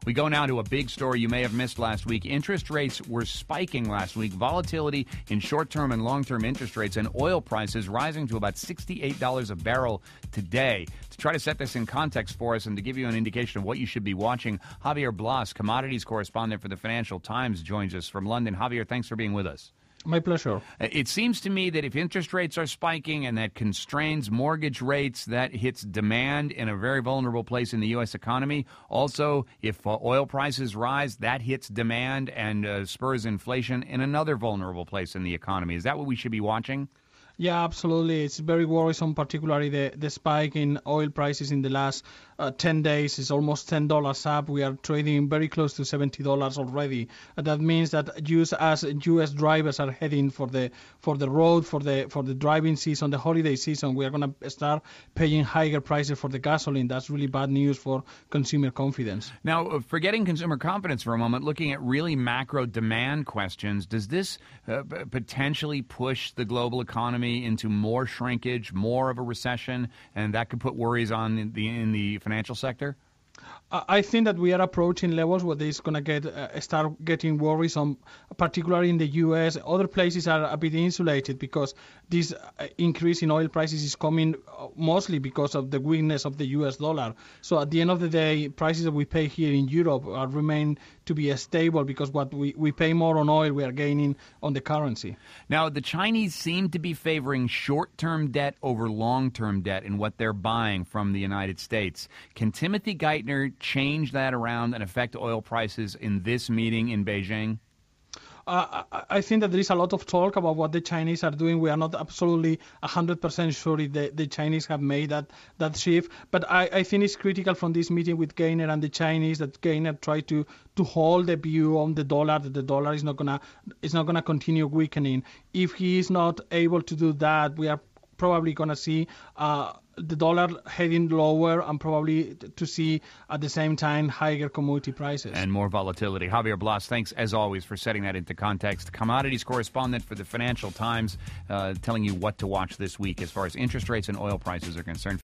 We go now to a big story you may have missed last week. Interest rates were spiking last week. Volatility in short-term and long-term interest rates, and oil prices rising to about $68 a barrel today. To try to set this in context for us and to give you an indication of what you should be watching, Javier Blas, commodities correspondent for the Financial Times, joins us from London. Javier, thanks for being with us. My pleasure. It seems to me that if interest rates are spiking and that constrains mortgage rates, that hits demand in a very vulnerable place in the U.S. economy. Also, if oil prices rise, that hits demand and spurs inflation in another vulnerable place in the economy. Is that what we should be watching? Yeah, absolutely. It's very worrisome, particularly the spike in oil prices in the last 10 days is almost $10 up. We are trading very close to $70 already. That means that U.S. drivers are heading for the road for the driving season, the holiday season, we are going to start paying higher prices for the gasoline. That's really bad news for consumer confidence. Now, forgetting consumer confidence for a moment, looking at really macro demand questions, does this potentially push the global economy into more shrinkage, more of a recession, and that could put worries on in the financial sector? I think that we are approaching levels where it's going to start getting worrisome, particularly in the U.S. Other places are a bit insulated because this increase in oil prices is coming mostly because of the weakness of the U.S. dollar. So at the end of the day, prices that we pay here in Europe remain to be stable because what we pay more on oil, we are gaining on the currency. Now, the Chinese seem to be favoring short-term debt over long-term debt in what they're buying from the United States. Can Timothy Geithner change that around and affect oil prices in this meeting in Beijing? I think that there is a lot of talk about what the Chinese are doing. We are not absolutely 100% sure if the Chinese have made that shift. But I think it's critical from this meeting with Geithner and the Chinese that Geithner try to hold the view on the dollar, that the dollar is not gonna continue weakening. If he is not able to do that, we are probably going to see the dollar heading lower and probably to see at the same time higher commodity prices. And more volatility. Javier Blas, thanks as always for setting that into context. Commodities correspondent for the Financial Times, telling you what to watch this week as far as interest rates and oil prices are concerned.